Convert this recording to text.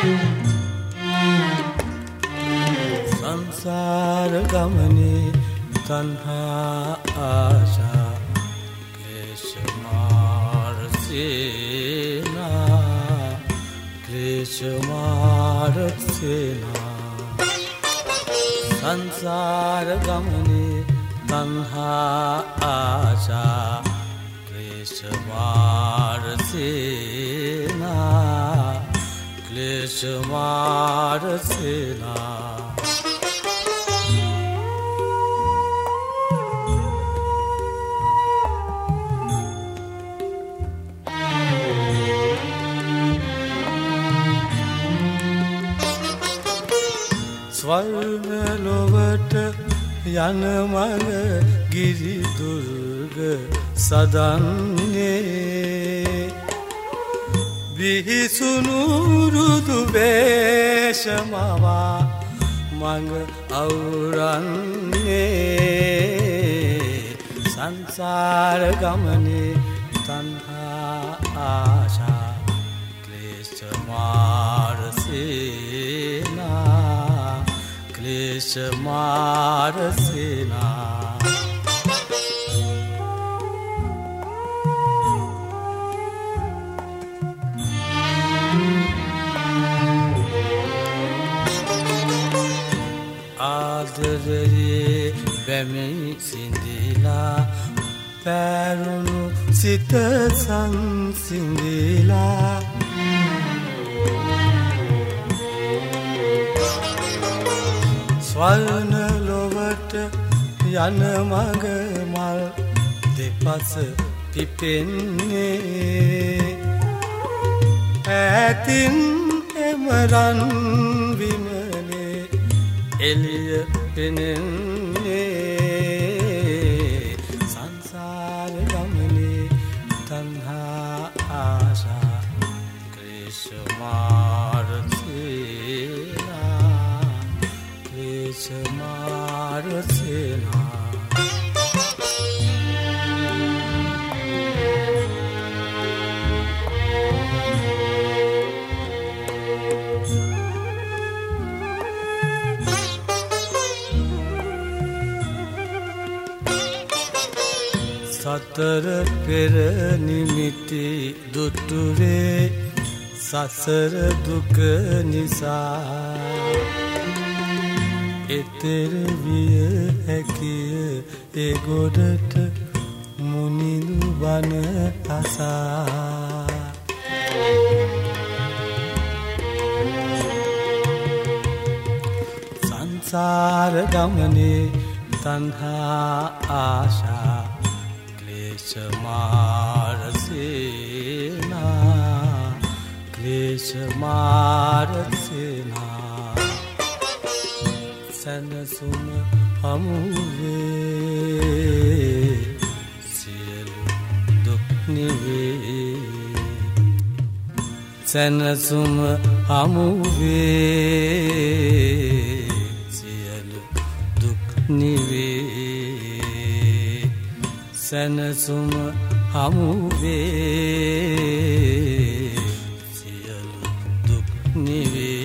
සංසාර ගමනේ තණ්හා ආශා ක්ලේශ මාර සේනා ක්ලේශ මාර සේනා සංසාර ගමනේ තණ්හා ආශා ක්ලේශ මාර සේනා ක්ලේශ මාර සේනා ස්වර්ණ ලොවට යන මඟ ගිරි දුර්ග සදන්නේ විහිසුණු රුදු වේශමවා මඟ අවුරන්නේ සංසාර ගමනේ තණ්හා ආශා ක්ලේශ මාර සේනා ක්ලේශ මාර සේනා ආදරයේ වැමි සිඳිලා පැරුණු සිත සංසිඳිලා ස්වර්ණ ලොවට යන මඟ මල් දෙපස පිපෙන්නේ ඈතින් එමරන් විමනේ එළිය පෙනෙන්නේ සංසාර ගමනේ තණ්හා ආශා ක්ලේශ මාර සේනා ක්ලේශ මාර සේනා සතර පෙර නිමිති දුටුවේ සසර දුක නිසා එතෙර විය හැකිය ඒ ගොඩට මුනිදු බණ අසා සංසාර ගමනේ තණ්හා ආශා ක්ලේශ මාර සේනා ක්ලේශ මාර සේනා සැනසුම හමුවේ සියලු දුක් නිවේ සැනසුම හමුවේ සියලු දුක් නිවේ සැනසුම හමුවේ සියලු දුක් නිවේ